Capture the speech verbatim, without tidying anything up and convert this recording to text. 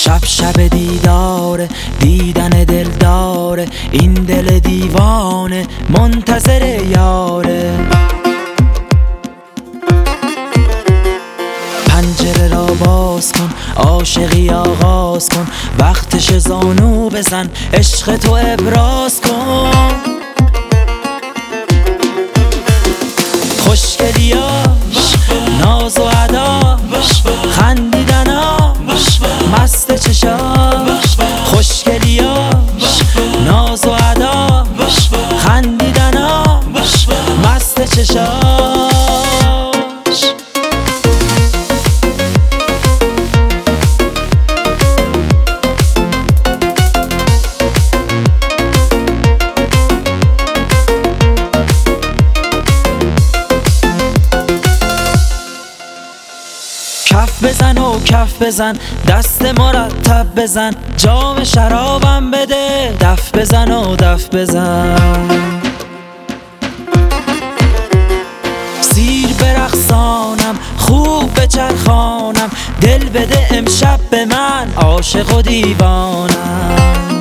شب شب دیداره، دیدن دلداره، این دل دیوانه منتظر یاره. پنجره را باز کن، عاشقی آغاز کن، وقتش زانو بزن، عشق تو ابراز کن. خوشگلیاش، ناز و اداش، خندیدناش، مست چشاش. خوشگلیاش، ناز و اداش، خندیدناش، مست چشاش. کف بزن و کف بزن، دست مرتب بزن، جام شرابم بده، دف بزن و دف بزن. سیر برقصانم، خوب بچرخانم، دل بده امشب به من، عاشق و دیوانم.